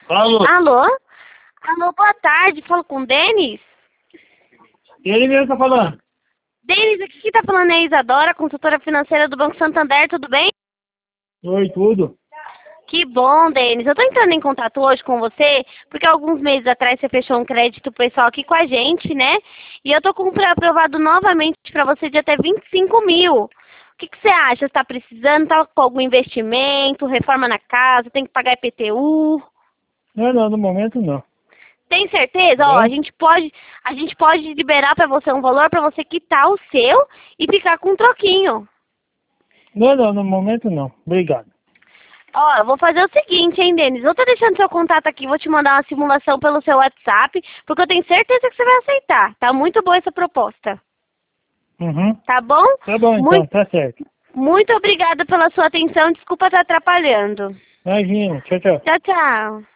Alô? Alô? Alô, boa tarde. Falo com o Denis? Ele mesmo tá falando. Denis, aqui que tá falando é a Isadora, consultora financeira do Banco Santander, tudo bem? Oi, tudo. Que bom, Denis. Eu tô entrando em contato hoje com você, porque alguns meses atrás você fechou um crédito pessoal aqui com a gente, né? E eu tô com um pré-aprovado novamente pra você de até 25 mil. O que você acha? Você tá precisando? Tá com algum investimento? Reforma na casa? Tem que pagar IPTU? Não, no momento não. Tem certeza? Ó, Bom? a gente pode liberar pra você um valor pra você quitar o seu e ficar com um troquinho. Não, no momento não. Obrigado. Ó, eu vou fazer o seguinte, hein, Denis? Eu tô deixando seu contato aqui, vou te mandar uma simulação pelo seu WhatsApp, porque eu tenho certeza que você vai aceitar. Tá muito boa essa proposta. Uhum. Tá bom? Tá bom então, Muito, tá certo. muito obrigada pela sua atenção. Desculpa estar atrapalhando. Imagina, tchau, tchau. Tchau, tchau.